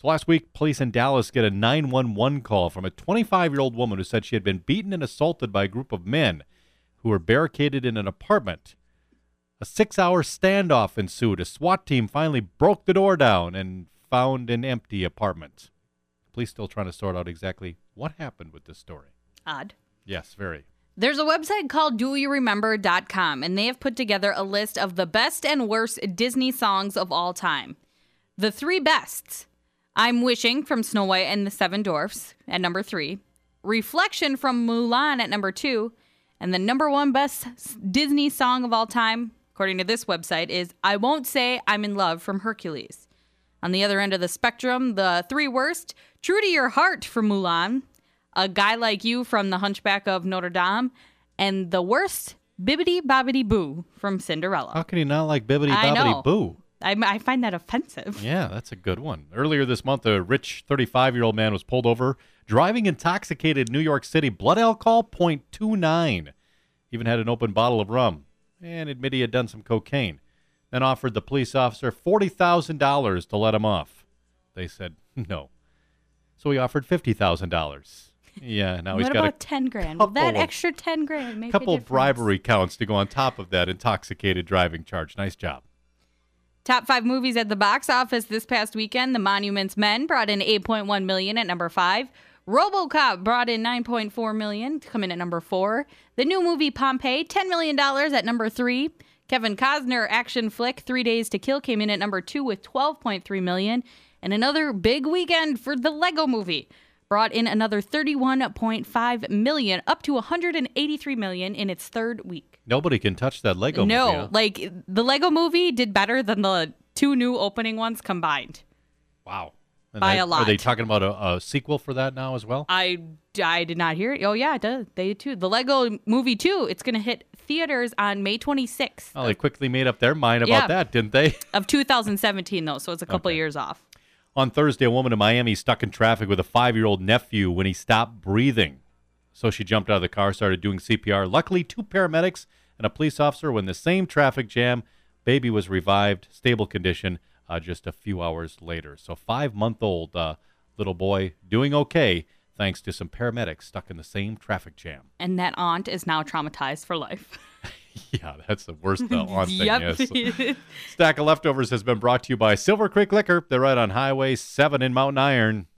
So last week, police in Dallas get a 911 call from a 25-year-old woman who said she had been beaten and assaulted by a group of men who were barricaded in an apartment. A 6-hour standoff ensued. A SWAT team finally broke the door down and found an empty apartment. Police still trying to sort out exactly what happened with this story. Odd. Yes, very. There's a website called doyouremember.com, and they have put together a list of the best and worst Disney songs of all time. The 3 bests: I'm Wishing from Snow White and the Seven Dwarfs at number 3, Reflection from Mulan at number 2, and the number 1 best Disney song of all time, according to this website, is I Won't Say I'm in Love from Hercules. On the other end of the spectrum, the 3 worst: True to Your Heart from Mulan, A Guy Like You from The Hunchback of Notre Dame, and the worst, Bibbidi Bobbidi Boo from Cinderella. How can you not like Bibbidi I know. Bobbidi Boo? I find that offensive. Yeah, that's a good one. Earlier this month, a rich 35-year-old man was pulled over driving intoxicated in New York City. Blood alcohol, 0.29. Even had an open bottle of rum and admitted he had done some cocaine. Then offered the police officer $40,000 to let him off. They said no. So he offered $50,000. Yeah, now he's What got about 10 grand? Will that couple of- extra 10 grand make a couple difference? bribery counts to go on top of that intoxicated driving charge. Nice job. Top 5 movies at the box office this past weekend. The Monuments Men brought in $8.1 million at number 5. RoboCop brought in $9.4 million, coming at number 4. The new movie Pompeii, $10 million at number 3. Kevin Costner action flick 3 Days to Kill came in at number 2 with $12.3 million. And another big weekend for the Lego Movie. Brought in another $31.5 million, up to $183 million in its 3rd week. Nobody can touch that Lego movie. No, Huh? like the Lego Movie did better than the 2 new opening ones combined. Wow. And By a lot. Are they talking about a sequel for that now as well? I did not hear it. Oh, yeah, it does. They did too. The Lego Movie 2, it's going to hit theaters on May 26th Oh, they quickly made up their mind about that, didn't they? of 2017, though, so it's a couple years off. On Thursday, a woman in Miami stuck in traffic with a 5-year-old nephew when he stopped breathing. So she jumped out of the car, started doing CPR. Luckily, 2 paramedics and a police officer were in the same traffic jam. Baby was revived, stable condition, just a few hours later. So 5-month-old little boy doing okay thanks to some paramedics stuck in the same traffic jam. And that aunt is now traumatized for life. Yeah, that's the worst on thing. Yep. Yes. Stack of Leftovers has been brought to you by Silver Creek Liquor. They're right on Highway 7 in Mountain Iron.